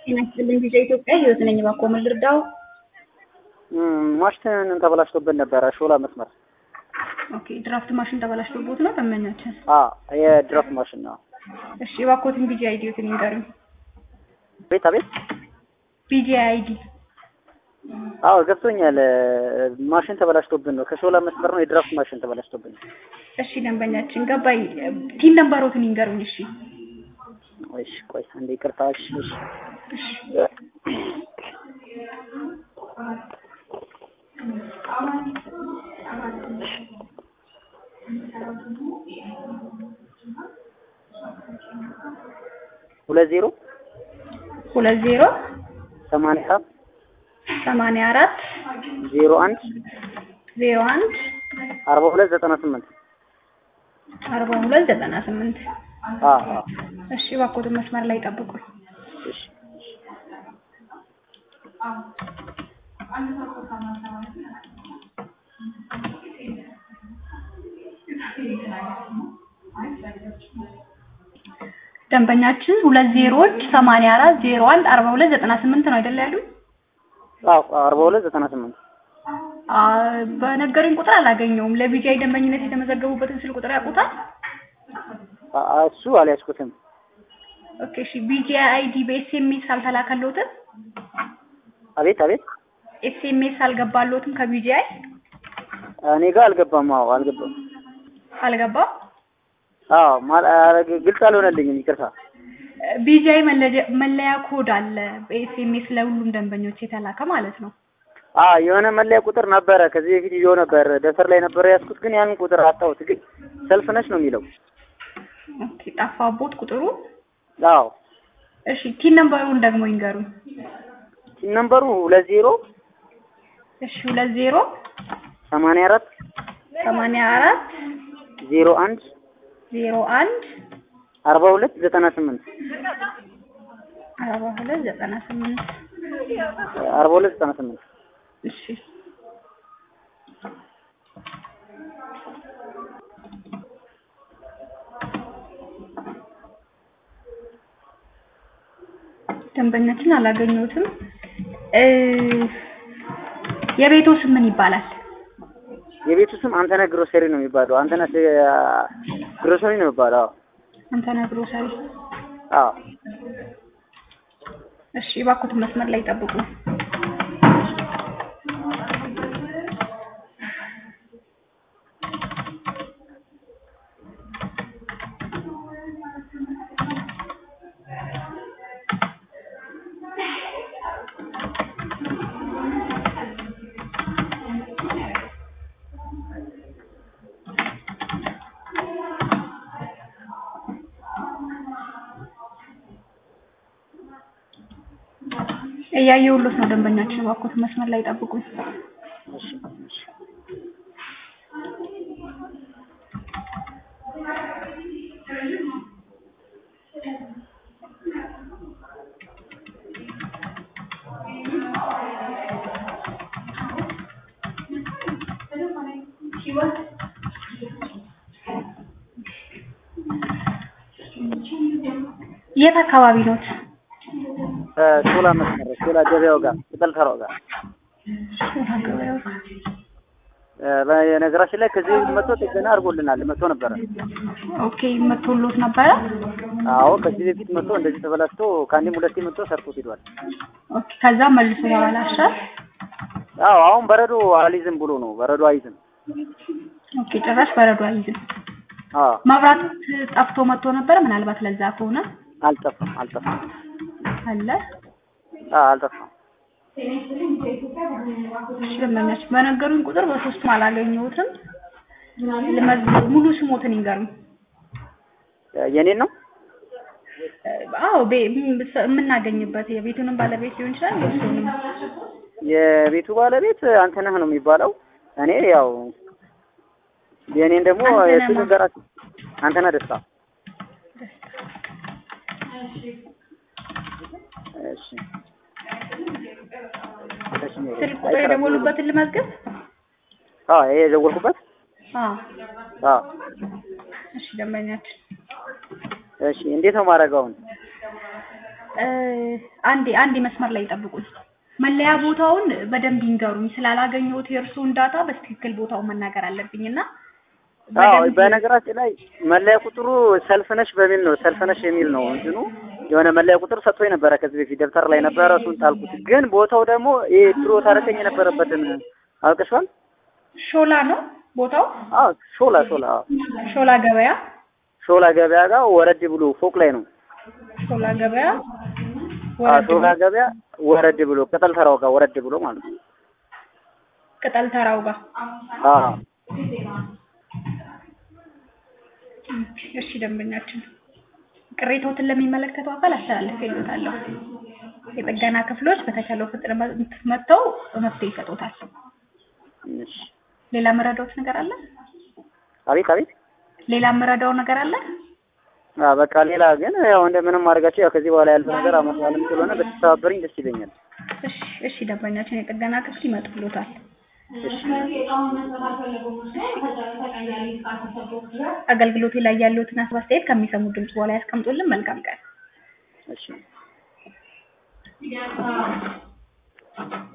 ጤና ይስጥልኝ ቪዲዮ ኢትዮጵያ ህይወት ነኝ። እባክዎ ምን ልርዳው? ማሽን ተበላሽቶብን ነበረ ሾላ መስመር። ኦኬ ድራፍት ማሽን ተበላሽቶቦት ነው ተመኛችን? የድራፍት ማሽን ነው። እሺ እባክዎትን ቢጂ አይዲዎትን ይንገሩኝ። አቤት ቢጂ አይዲ። ገብቶኛል። ማሽን ተበላሽቶብን ነው። ከሾላ መስመር ነው የድራፍት ማሽን ተበላሽቶብን ነው። እሺ ደንበኛችን ገባኝ። ቲን ነምበሮትን ይንገሩኝ። እሺ ቆይ አንዴ ይቅርታ። ሁለት ዜሮ 84 01 4298 እሺ እባክዎትን መስመር ላይ ጠብቁኝ። እሺ ደንበኛችን 20 84 01 4298 ነው አይደል ያሉት? 4298 በነገሩኝ ቁጥር አላገኘውም። ለቢጂአይ ደንበኝነት የተመዘገቡበትን ስልክ ቁጥር ያውቁታል? እሱ አልያዝኩትም። ኦኬ እሺ ቢጂአይ አይዲ በኤስኤምኤስ አልተላከልዎትም? አቤት ኤስኤምኤስ አልገባልዎትም ከቢጂአይ? እኔ ጋር አልገባም። አልገባም? ግልጽ አልሆነልኝም። ይቅርታ። ቢጂአይ መለያ ኮድ አለ በኤስኤምኤስ ለሁሉም ደንበኞች የተላከ ማለት ነው። የሆነ መለያ ቁጥር ነበረ ከዚህ በፊት ይዞ ነበር ደፍተር ላይ ነበር ያዝኩት፣ ግን ያንን ቁጥር አጣሁት። ግን ሰልፍ ነች ነው የሚለው። ኦኬ ጠፋቦት ቁጥሩ? እሺ ቲን ነምበሩን ደግሞ ይንገሩኝ። ቲን ነምበሩ 20 እሺ 20 84 01 4298 4298 እሺ ደንበኛችን አላገኘሁትም። የቤቱ ስም ምን ይባላል? የቤቱ ስም አንተነህ ግሮሰሪ ነው የሚባለው። አንተነህ ግሮሰሪ ነው የሚባለው። አንተነህ ግሮሰሪ። እሺ እባክዎትን መስመር ላይ ጠብቁ። እያየሁልዎት ነው ደንበኛችን፣ እባክዎትን መስመር ላይ ጠብቁኝ። የት አካባቢ ኖት? ሾላ መስመር ሾላ ገበያው ጋር ተጠልተራው ጋር። በነገራችን ላይ ከዚህ መጥቶ ጥገና አድርጎልናል። መጥቶ ነበረ። ኦኬ መጥቶልዎት ነበረ? ከዚህ በፊት መጥቶ እንደዚህ ተበላሽቶ ከአንዴም ሁለቴ መጥቶ ሰርቶት ሄዷል። ኦኬ ከዛ መልሶ ተበላሸ? አሁን በረዶ አልይዝም ብሎ ነው። በረዶ አይዝም። ኦኬ ጭራሽ በረዶ አይዝም። መብራት ጠፍቶ መጥቶ ነበረ? ምናልባት ለዛ ከሆነ አልጠፋም አለ? አልጠፋም። ደንበኛችን በነገሩኝ ቁጥር በሶስቱም አላገኘሁትም። ሙሉ ስሞትን ይንገሩኝ። የኔን ነው? የምናገኝበት የቤቱንም ባለቤት ሊሆን ይችላል የእሱንም። የቤቱ ባለቤት አንተነህ ነው የሚባለው። እኔ የኔን ደግሞ የሱን ገራች አንተነህ ደስታ። እሺ ስልክ ቁጥር የደወሉበትን ልመዝግብ? ይሄ የደወልኩበት? እሺ ደንበኛችን። እሺ እንዴት ነው ማረጋውን? አንዴ መስመር ላይ ጠብቁኝ። መለያ ቦታውን በደንብ ይንገሩኝ ስላላገኘሁት የእርሱን ዳታ በትክክል ቦታውን መናገር አለብኝና በነገራችን ላይ መለያ ቁጥሩ ሰልፍነሽ በሚል ነው ሰልፍነሽ የሚል ነው እንትኑ የሆነ መለያ ቁጥር ሰጥቶኝ ነበረ ከዚህ በፊት ደብተር ላይ ነበረ እሱን ጣልኩት ግን ቦታው ደግሞ ይሄ ድሮ ታረከኝ የነበረበትን አውቀሽዋል ሾላ ነው ቦታው ሾላ ገበያ ጋር ወረድ ብሎ ፎቅ ላይ ነው ሾላ ገበያ ወረድ ብሎ ቅጠል ተራው ጋር ወረድ ብሎ ማለት ነው ቅጠል ተራው ጋር እሺ ደንበኛችን ቅሬታዎትን ለሚመለከተው አካል አስተላልፌልዎታለሁ የጥገና ክፍሎች በተቻለው ፍጥነት መጥተው መፍትሄ ይሰጡታል እሺ ሌላ መረዳት ነገር አለ አቤት ሌላ መረዳው ነገር አለ በቃ ሌላ ግን ያው እንደምንም አድርጋችሁ ያው ከዚህ በኋላ ያለው ነገር አመጣለም ስለሆነ በተባበረኝ ደስ ይለኛል እሺ ደንበኛችን የጥገና ክፍል ይመጡልዎታል አገልግሎት ላይ ያለዎትን አስተያየት ከሚሰሙ ድምጽ በኋላ ያስቀምጡልን መልካም ቀን እሺ